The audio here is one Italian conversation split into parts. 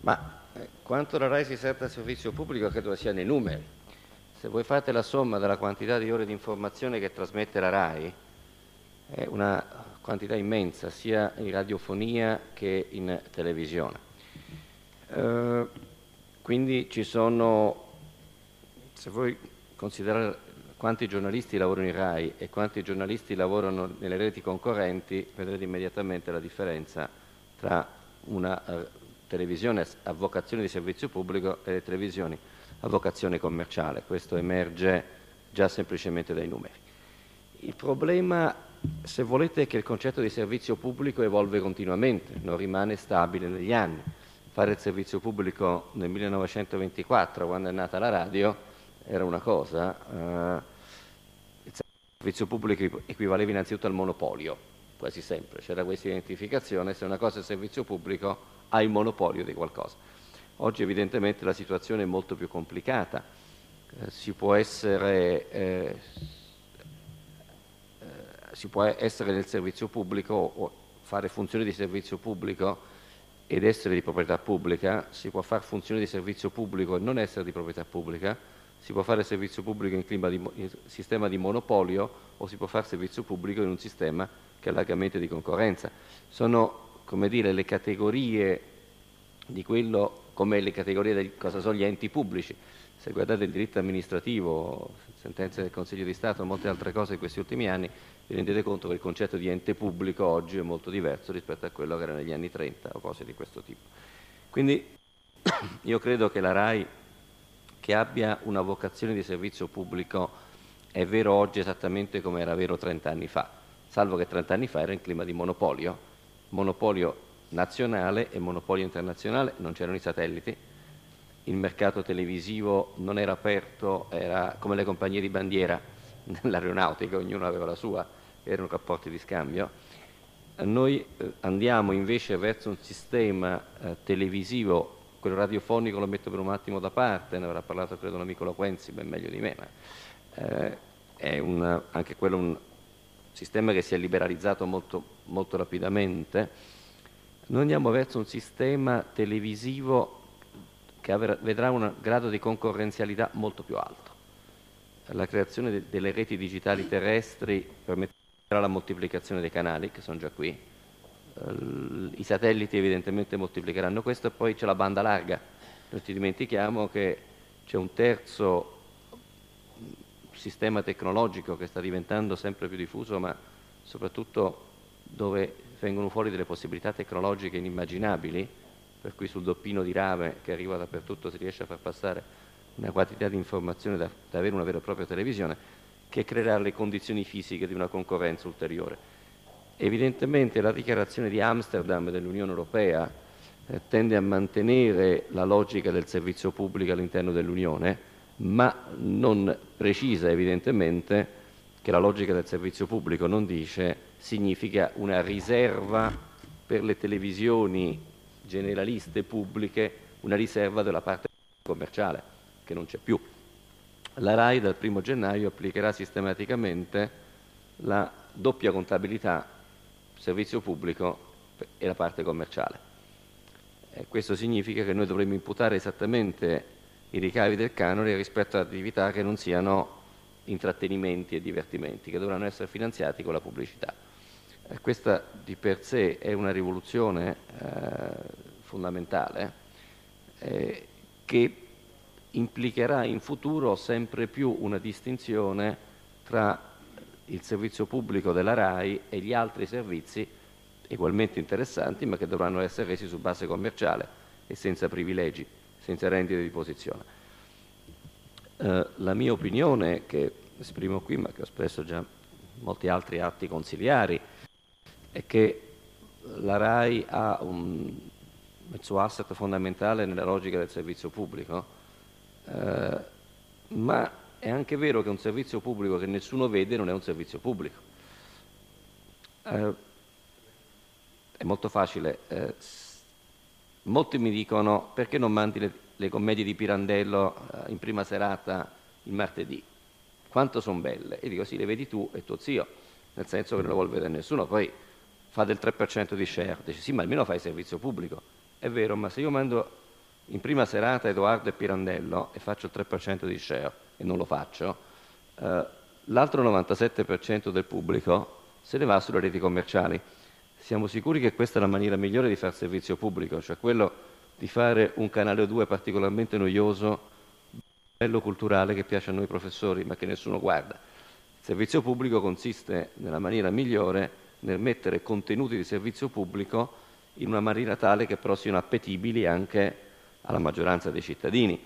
Quanto la RAI si serve al servizio pubblico credo sia nei numeri. Se voi fate la somma della quantità di ore di informazione che trasmette la RAI, è una quantità immensa, sia in radiofonia che in televisione. Quindi ci sono, se voi considerate quanti giornalisti lavorano in RAI e quanti giornalisti lavorano nelle reti concorrenti, vedrete immediatamente la differenza tra una televisione a vocazione di servizio pubblico e le televisioni a vocazione commerciale. Questo emerge già semplicemente dai numeri. Il problema, se volete, è che il concetto di servizio pubblico evolve continuamente, non rimane stabile negli anni. Fare il servizio pubblico nel 1924, quando è nata la radio, era una cosa. Il servizio pubblico equivaleva innanzitutto al monopolio, quasi sempre. C'era questa identificazione: se una cosa è servizio pubblico ha il monopolio di qualcosa. Oggi evidentemente la situazione è molto più complicata. Si può essere nel servizio pubblico o fare funzioni di servizio pubblico ed essere di proprietà pubblica, si può fare funzioni di servizio pubblico e non essere di proprietà pubblica, si può fare servizio pubblico in sistema di monopolio o si può fare servizio pubblico in un sistema che è largamente di concorrenza. Sono, come dire, le categorie di quello, come le categorie di cosa sono gli enti pubblici. Se guardate il diritto amministrativo, sentenze del Consiglio di Stato e molte altre cose in questi ultimi anni, vi rendete conto che il concetto di ente pubblico oggi è molto diverso rispetto a quello che era negli anni 30 o cose di questo tipo. Quindi io credo che la RAI, che abbia una vocazione di servizio pubblico, è vero oggi esattamente come era vero 30 anni fa, salvo che 30 anni fa era in clima di monopolio nazionale e monopolio internazionale, non c'erano i satelliti, il mercato televisivo non era aperto, era come le compagnie di bandiera nell'aeronautica, ognuno aveva la sua, erano rapporti di scambio. Noi andiamo invece verso un sistema televisivo, quello radiofonico lo metto per un attimo da parte, ne avrà parlato credo l'amico Loquenzi ben meglio di me, ma è anche quello un sistema che si è liberalizzato molto, molto rapidamente. Noi andiamo verso un sistema televisivo che vedrà un grado di concorrenzialità molto più alto. La creazione delle reti digitali terrestri permetterà la moltiplicazione dei canali, che sono già qui. I satelliti evidentemente moltiplicheranno questo, e poi c'è la banda larga. Non ci dimentichiamo che c'è un terzo sistema tecnologico che sta diventando sempre più diffuso, ma soprattutto dove vengono fuori delle possibilità tecnologiche inimmaginabili, per cui sul doppino di rame che arriva dappertutto si riesce a far passare una quantità di informazione da avere una vera e propria televisione, che creerà le condizioni fisiche di una concorrenza ulteriore. Evidentemente la dichiarazione di Amsterdam dell'Unione Europea tende a mantenere la logica del servizio pubblico all'interno dell'Unione, ma non precisa evidentemente che la logica del servizio pubblico non dice significa una riserva per le televisioni generaliste pubbliche, una riserva della parte commerciale, che non c'è più. La RAI dal 1° gennaio applicherà sistematicamente la doppia contabilità, servizio pubblico e la parte commerciale. Questo significa che noi dovremmo imputare esattamente i ricavi del canone rispetto ad attività che non siano intrattenimenti e divertimenti, che dovranno essere finanziati con la pubblicità. Questa di per sé è una rivoluzione fondamentale che implicherà in futuro sempre più una distinzione tra il servizio pubblico della RAI e gli altri servizi ugualmente interessanti, ma che dovranno essere resi su base commerciale e senza privilegi, senza rendite di posizione. La mia opinione, che esprimo qui, ma che ho espresso già in molti altri atti consiliari, è che la RAI ha un suo asset fondamentale nella logica del servizio pubblico, ma è anche vero che un servizio pubblico che nessuno vede non è un servizio pubblico. È molto facile. Molti mi dicono: perché non mandi le commedie di Pirandello in prima serata il martedì? Quanto sono belle? E dico: sì, le vedi tu e tuo zio, nel senso che non le vuole vedere nessuno, poi fa del 3% di share. Dice: sì, ma almeno fai servizio pubblico. È vero, ma se io mando in prima serata Edoardo e Pirandello e faccio il 3% di share e non lo faccio, l'altro 97% del pubblico se ne va sulle reti commerciali. Siamo sicuri che questa è la maniera migliore di fare servizio pubblico, cioè quello di fare un canale o due particolarmente noioso, bello culturale che piace a noi professori ma che nessuno guarda. Il servizio pubblico consiste nella maniera migliore nel mettere contenuti di servizio pubblico in una maniera tale che però siano appetibili anche alla maggioranza dei cittadini.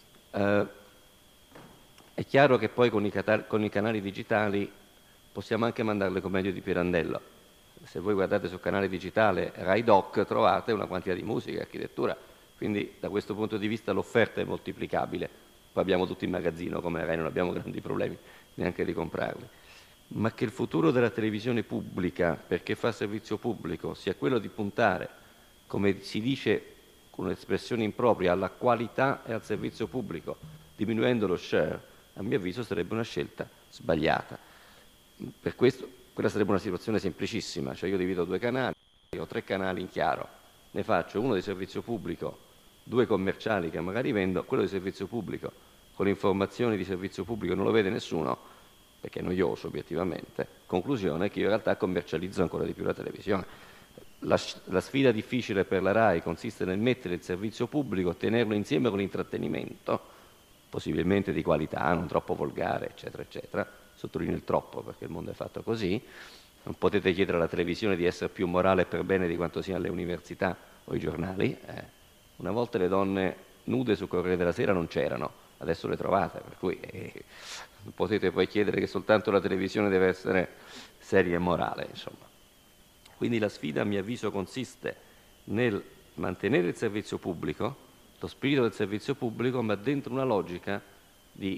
È chiaro che poi con i canali digitali possiamo anche mandare le commedie di Pirandello. Se voi guardate sul canale digitale Rai Doc trovate una quantità di musica e architettura, quindi da questo punto di vista l'offerta è moltiplicabile. Poi abbiamo tutti in magazzino come Rai, non abbiamo grandi problemi neanche di comprarli. Ma che il futuro della televisione pubblica, perché fa servizio pubblico, sia quello di puntare, come si dice con un'espressione impropria, alla qualità e al servizio pubblico, diminuendo lo share, a mio avviso sarebbe una scelta sbagliata. Per questo, quella sarebbe una situazione semplicissima, cioè io divido 2 canali, ho 3 canali in chiaro, ne faccio uno di servizio pubblico, 2 commerciali che magari vendo, quello di servizio pubblico con informazioni di servizio pubblico non lo vede nessuno, perché è noioso obiettivamente. Conclusione che io in realtà commercializzo ancora di più la televisione. La sfida difficile per la RAI consiste nel mettere il servizio pubblico, tenerlo insieme con l'intrattenimento, possibilmente di qualità, non troppo volgare, eccetera, eccetera. Sottolineo il troppo perché il mondo è fatto così. Non potete chiedere alla televisione di essere più morale e per bene di quanto sia alle università o ai giornali. Una volta le donne nude sul Corriere della Sera non c'erano, adesso le trovate, per cui potete poi chiedere che soltanto la televisione deve essere seria e morale, insomma. Quindi la sfida, a mio avviso, consiste nel mantenere il servizio pubblico, lo spirito del servizio pubblico, ma dentro una logica di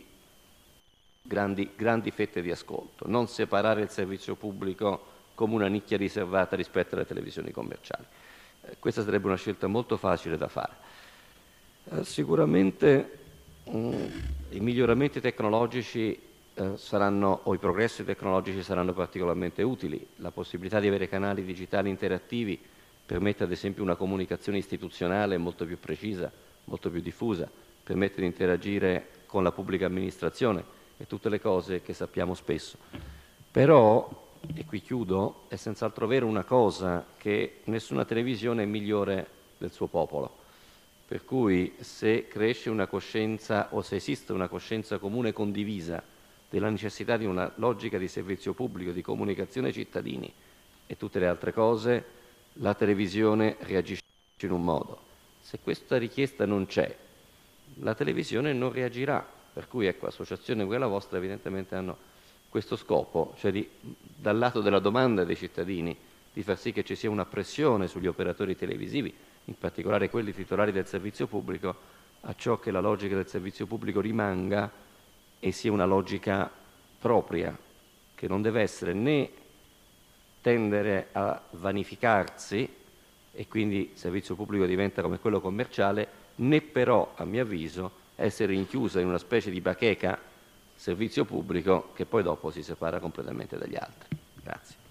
grandi fette di ascolto, non separare il servizio pubblico come una nicchia riservata rispetto alle televisioni commerciali. Questa sarebbe una scelta molto facile da fare. Sicuramente i miglioramenti tecnologici o i progressi tecnologici saranno particolarmente utili. La possibilità di avere canali digitali interattivi permette ad esempio una comunicazione istituzionale molto più precisa, molto più diffusa, permette di interagire con la pubblica amministrazione e tutte le cose che sappiamo spesso. Però, e qui chiudo, è senz'altro vero una cosa, che nessuna televisione è migliore del suo popolo. Per cui se cresce una coscienza o se esiste una coscienza comune condivisa della necessità di una logica di servizio pubblico, di comunicazione ai cittadini e tutte le altre cose, la televisione reagisce in un modo. Se questa richiesta non c'è, la televisione non reagirà. Per cui ecco, associazioni come la vostra evidentemente hanno questo scopo, cioè dal lato della domanda dei cittadini, di far sì che ci sia una pressione sugli operatori televisivi, in particolare quelli titolari del servizio pubblico, a ciò che la logica del servizio pubblico rimanga e sia una logica propria, che non deve essere né tendere a vanificarsi e quindi il servizio pubblico diventa come quello commerciale, né però, a mio avviso, essere rinchiusa in una specie di bacheca servizio pubblico che poi dopo si separa completamente dagli altri. Grazie.